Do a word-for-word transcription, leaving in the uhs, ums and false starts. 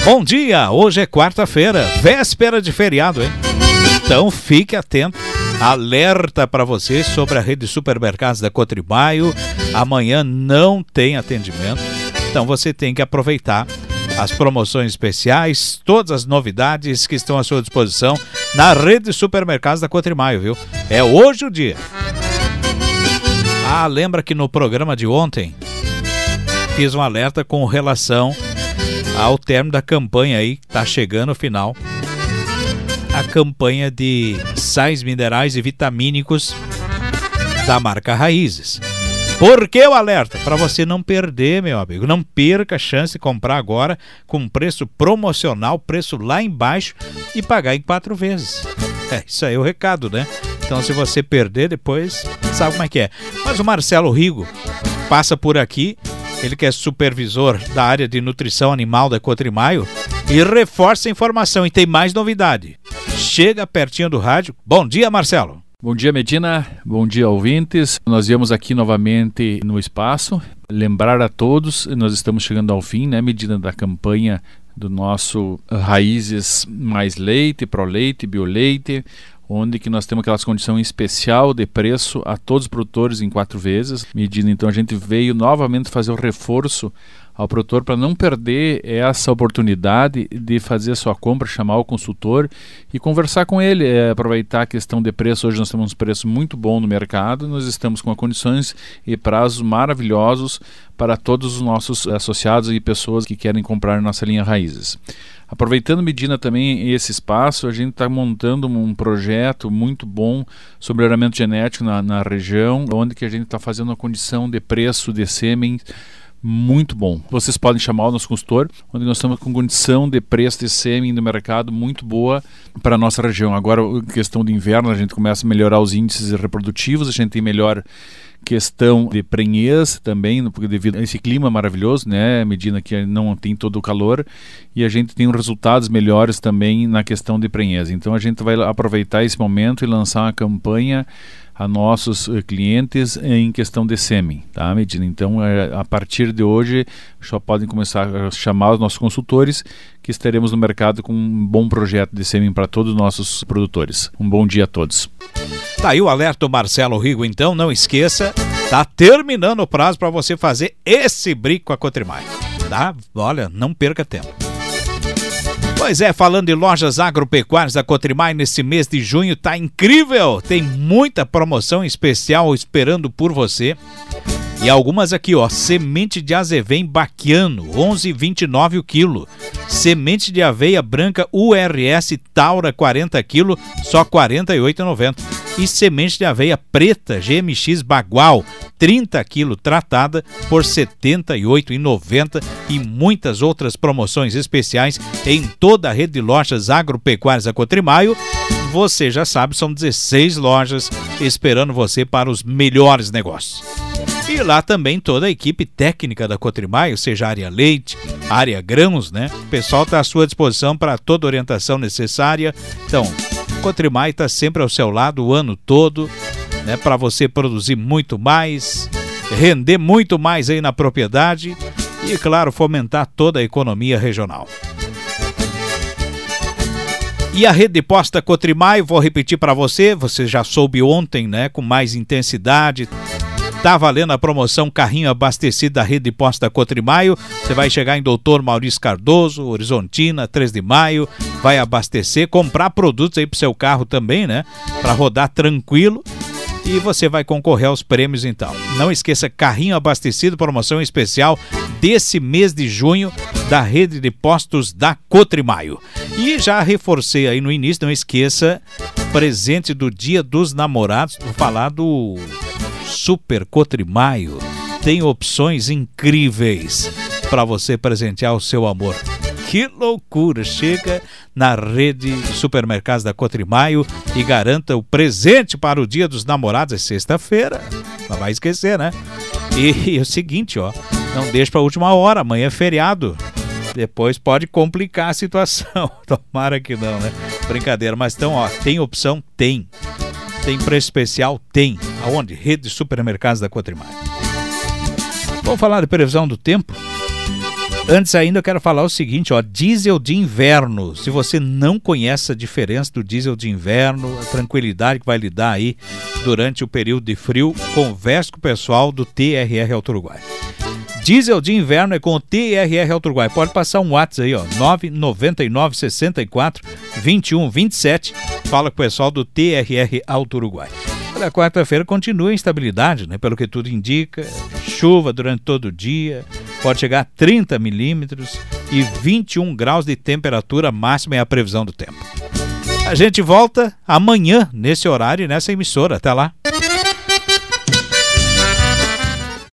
Bom dia, hoje é quarta-feira, véspera de feriado, hein? Então fique atento, alerta para você sobre a rede de supermercados da Cotrimaio. Amanhã não tem atendimento, então você tem que aproveitar as promoções especiais, todas as novidades que estão à sua disposição na rede de supermercados da Cotrimaio, viu? É hoje o dia. Ah, lembra que no programa de ontem fiz um alerta com relação ao término da campanha aí, que tá chegando ao final. A campanha de sais minerais e vitamínicos da marca Raízes. Por que o alerta? Para você não perder, meu amigo. Não perca a chance de comprar agora com preço promocional, preço lá embaixo e pagar em quatro vezes. É, isso aí é o recado, né? Então se você perder depois, sabe como é que é. Mas o Marcelo Rigo passa por aqui, ele que é supervisor da área de nutrição animal da Cotrimaio, e reforça a informação. E tem mais novidade. Chega pertinho do rádio. Bom dia, Marcelo. Bom dia, Medina. Bom dia, ouvintes. Nós viemos aqui novamente no espaço. Lembrar a todos, nós estamos chegando ao fim, né, Medina, da campanha do nosso Raízes Mais Leite, Pro Leite, Bioleite, onde que nós temos aquelas condições especial de preço a todos os produtores em quatro vezes. Medina, então a gente veio novamente fazer o reforço ao produtor para não perder essa oportunidade de fazer a sua compra, chamar o consultor e conversar com ele, é, aproveitar a questão de preço. Hoje nós temos um preço muito bom no mercado, nós estamos com condições e prazos maravilhosos para todos os nossos associados e pessoas que querem comprar nossa linha Raízes. Aproveitando, Medina, também esse espaço, a gente está montando um projeto muito bom sobre melhoramento genético na, na região, onde que a gente está fazendo uma condição de preço de sêmen muito bom. Vocês podem chamar o nosso consultor, onde nós estamos com condição de preço de sêmen no mercado muito boa para a nossa região. Agora, em questão de inverno, a gente começa a melhorar os índices reprodutivos, a gente tem melhor questão de prenhez também, porque devido a esse clima maravilhoso, né, Medina, que não tem todo o calor, e a gente tem resultados melhores também na questão de prenhez. Então a gente vai aproveitar esse momento e lançar uma campanha a nossos clientes em questão de sêmen, tá, Medina? Então, a partir de hoje, só podem começar a chamar os nossos consultores, que estaremos no mercado com um bom projeto de sêmen para todos os nossos produtores. Um bom dia a todos. Tá aí o alerta do Marcelo Rigo, então, não esqueça, tá terminando o prazo para você fazer esse brinco com a Cotrimaio, tá? Olha, não perca tempo. Pois é, falando de lojas agropecuárias da Cotrimaio, nesse mês de junho tá incrível, tem muita promoção especial esperando por você. E algumas aqui, ó, semente de azevém baquiano, onze reais e vinte e nove centavos o quilo. Semente de aveia branca U R S Taura, quarenta quilos, só quarenta e oito reais e noventa centavos. E semente de aveia preta G M X Bagual, trinta quilos, tratada por setenta e oito reais e noventa centavos. E muitas outras promoções especiais em toda a rede de lojas agropecuárias da Cotrimaio. Você já sabe, são dezesseis lojas esperando você para os melhores negócios. E lá também toda a equipe técnica da Cotrimaio, seja área leite, área grãos, né? O pessoal está à sua disposição para toda a orientação necessária. Então, Cotrimaio está sempre ao seu lado o ano todo, né? Para você produzir muito mais, render muito mais aí na propriedade e, claro, fomentar toda a economia regional. E a rede de postos da Cotrimaio, vou repetir para você, você já soube ontem, né? Com mais intensidade. Tá valendo a promoção Carrinho Abastecido da rede de postos da Cotrimaio. Você vai chegar em Doutor Maurício Cardoso, Horizontina, três de maio, vai abastecer, comprar produtos aí pro seu carro também, né? Para rodar tranquilo. E você vai concorrer aos prêmios então. Não esqueça, Carrinho Abastecido, promoção especial desse mês de junho da rede de postos da Cotrimaio. E já reforcei aí no início, não esqueça, presente do Dia dos Namorados, vou falar do Super Cotrimaio. Tem opções incríveis para você presentear o seu amor. Que loucura! Chega na rede de supermercados da Cotrimaio e garanta o presente para o Dia dos Namorados. É sexta-feira, não vai esquecer, né? E, e é o seguinte, ó, não deixe para a última hora, amanhã é feriado. Depois pode complicar a situação. Tomara que não, né? Brincadeira, mas então, ó, tem opção? Tem. Tem preço especial? Tem. Aonde? Rede de supermercados da Cotrimaio. Vamos falar de previsão do tempo? Antes ainda eu quero falar o seguinte, ó, diesel de inverno. Se você não conhece a diferença do diesel de inverno, a tranquilidade que vai lhe dar aí durante o período de frio, converse com o pessoal do T R R Auto Uruguai. Diesel de inverno é com o T R R Auto Uruguai. Pode passar um WhatsApp aí, ó, nove nove nove, seis quatro, dois um dois sete. Fala com o pessoal do T R R Auto Uruguai. A quarta-feira continua em instabilidade, né? Pelo que tudo indica, chuva durante todo o dia, pode chegar a trinta milímetros e vinte e um graus de temperatura máxima é a previsão do tempo. A gente volta amanhã nesse horário e nessa emissora. Até lá.